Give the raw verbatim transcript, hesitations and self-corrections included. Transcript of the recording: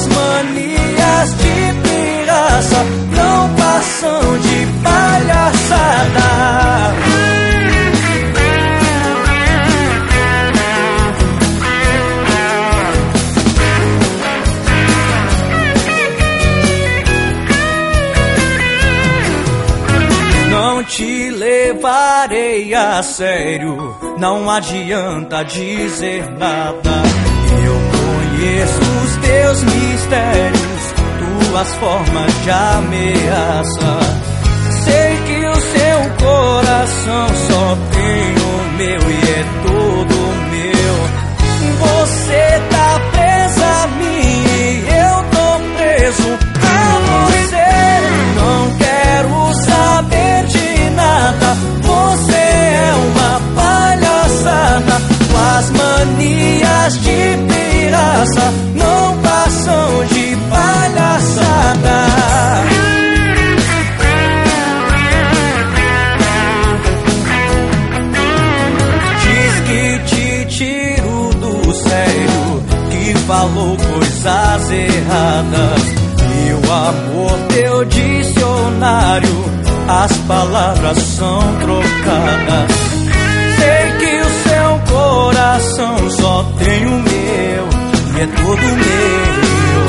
Tuas manias de pirraça não passam de palhaçada. Não te levarei a sério, não adianta dizer nada. Eu conheço os teus mistérios, tuas formas de ameaça. Sei que o seu coração só tem o meu e é todo meu. Você tá presa a mim e eu tô preso a você. Não quero saber de nada, você é uma palhaçada. Tuas manias de pirraça não passam de palhaçada. Diz que te tiro do sério, que falou coisas erradas. Meu amor, teu dicionário, as palavras são trocadas. Sei que o seu coração só tem o meu e é todo meu.